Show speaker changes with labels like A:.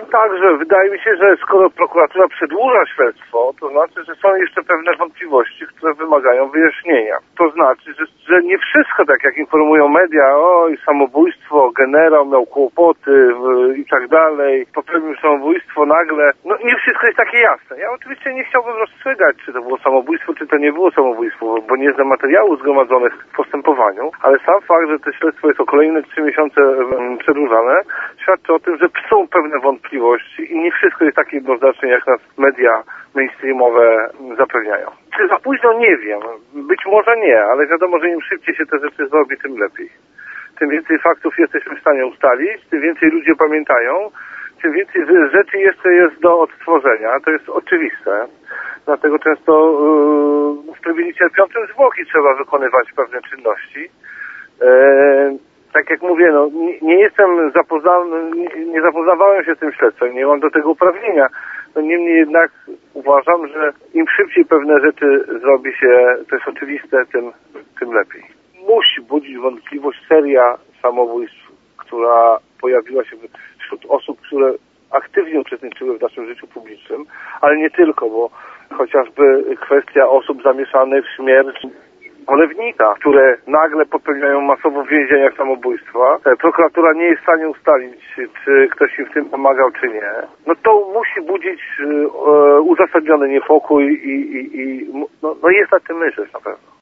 A: także wydaje mi się, że skoro prokuratura przedłuża śledztwo, to znaczy, że są jeszcze pewne wątpliwości, które wymagają wyjaśnienia. To znaczy, że nie wszystko, tak jak informują media, oj, samobójstwo, generał miał kłopoty i tak dalej, popełnił samobójstwo nagle. No nie wszystko jest takie jasne. Ja oczywiście nie chciałbym rozstrzygać, czy to było samobójstwo, czy to nie było samobójstwo, bo nie znam materiałów zgromadzonych w postępowaniu, ale sam fakt, że to śledztwo jest o kolejne 3 miesiące przedłużane, świadczy o tym, że są pewne wątpliwości i nie wszystko jest tak jednoznaczne, jak nas media mainstreamowe zapewniają. Czy za późno? Nie wiem. Być może nie, ale wiadomo, że im szybciej się te rzeczy zrobi, tym lepiej. Tym więcej faktów jesteśmy w stanie ustalić, tym więcej ludzie pamiętają, tym więcej rzeczy jeszcze jest do odtworzenia. To jest oczywiste. Dlatego często w trybie niecierpiącym zwłoki trzeba wykonywać pewne czynności. Tak jak mówię, no, nie jestem zapoznany, nie zapoznawałem się z tym śledztwem, nie mam do tego uprawnienia. No, niemniej jednak uważam, że im szybciej pewne rzeczy zrobi się, to jest oczywiste, tym lepiej. Musi budzić wątpliwość seria samobójstw, która pojawiła się wśród osób, które aktywnie uczestniczyły w naszym życiu publicznym, ale nie tylko, bo chociażby kwestia osób zamieszanych w śmierć polewnika, które nagle popełniają masowo w więzieniach samobójstwa. Prokuratura nie jest w stanie ustalić, czy ktoś im w tym pomagał, czy nie. No to musi budzić uzasadniony niepokój i jest na tym myśleć na pewno.